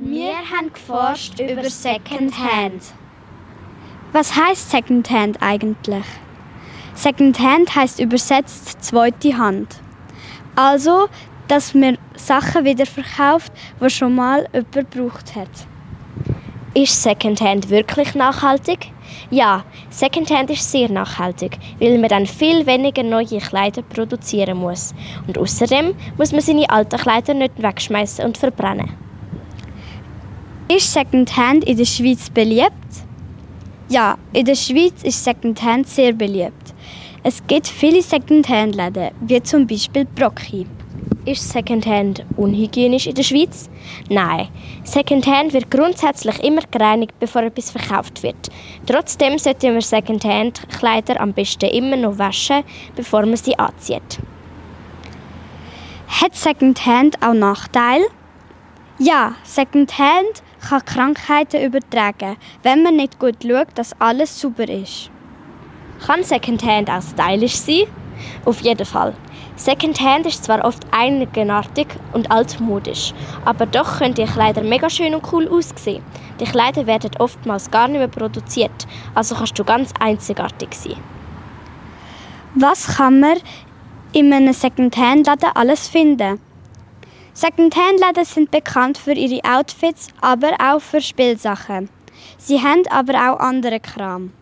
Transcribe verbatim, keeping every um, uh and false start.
Wir haben geforscht über Secondhand. Was heisst Secondhand eigentlich? Secondhand heisst übersetzt zweite Hand. Also, dass man Sachen wieder verkauft, die schon mal jemand gebraucht hat. Ist Secondhand wirklich nachhaltig? Ja, Secondhand ist sehr nachhaltig, weil man dann viel weniger neue Kleider produzieren muss. Und außerdem muss man seine alten Kleider nicht wegschmeißen und verbrennen. Ist Secondhand in der Schweiz beliebt? Ja, in der Schweiz ist Secondhand sehr beliebt. Es gibt viele Secondhand-Läden, wie zum Beispiel Brocchi. Ist Secondhand unhygienisch in der Schweiz? Nein. Secondhand wird grundsätzlich immer gereinigt, bevor etwas verkauft wird. Trotzdem sollten wir Secondhand-Kleider am besten immer noch waschen, bevor man sie anzieht. Hat Secondhand auch Nachteile? Ja, Secondhand kann Krankheiten übertragen, wenn man nicht gut schaut, dass alles sauber ist. Kann Secondhand auch stylisch sein? Auf jeden Fall. Secondhand ist zwar oft eigenartig und altmodisch, aber doch können die Kleider mega schön und cool aussehen. Die Kleider werden oftmals gar nicht mehr produziert, also kannst du ganz einzigartig sein. Was kann man in einem Secondhand-Laden alles finden? Secondhand-Läden sind bekannt für ihre Outfits, aber auch für Spielsachen. Sie haben aber auch andere Kram.